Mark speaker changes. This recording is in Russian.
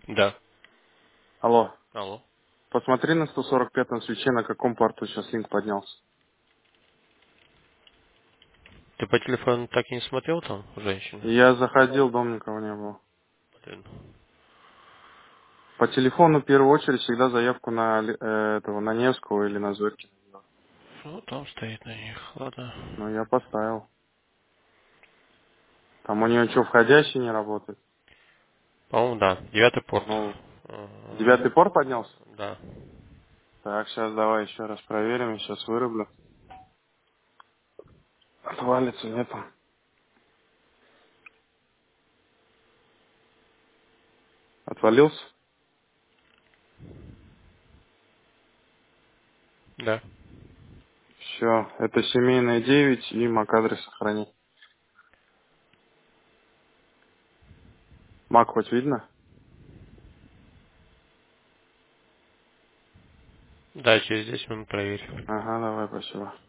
Speaker 1: Да.
Speaker 2: Алло.
Speaker 1: Алло.
Speaker 2: Посмотри на 145-м свече, на каком порту сейчас линк поднялся.
Speaker 1: Ты по телефону так и не смотрел там, женщина?
Speaker 2: Я заходил, дом никого не было.
Speaker 1: Блин.
Speaker 2: По телефону в первую очередь всегда заявку на этого, на Невского или на Зорькина.
Speaker 1: Ну, там стоит на них. Ладно.
Speaker 2: Ну, я поставил. Там у нее что, входящий не работает?
Speaker 1: По-моему, да. 9-й порт.
Speaker 2: Ну,
Speaker 1: Ага.
Speaker 2: 9-й порт поднялся?
Speaker 1: Да.
Speaker 2: Так, сейчас давай еще раз проверим, я сейчас вырублю. Отвалится, нету. Отвалился?
Speaker 1: Да.
Speaker 2: Все, это семейная 9 и MAC-адрес сохрани. Мак хоть видно?
Speaker 1: Да, через 10 минут проверь.
Speaker 2: Ага, давай, спасибо.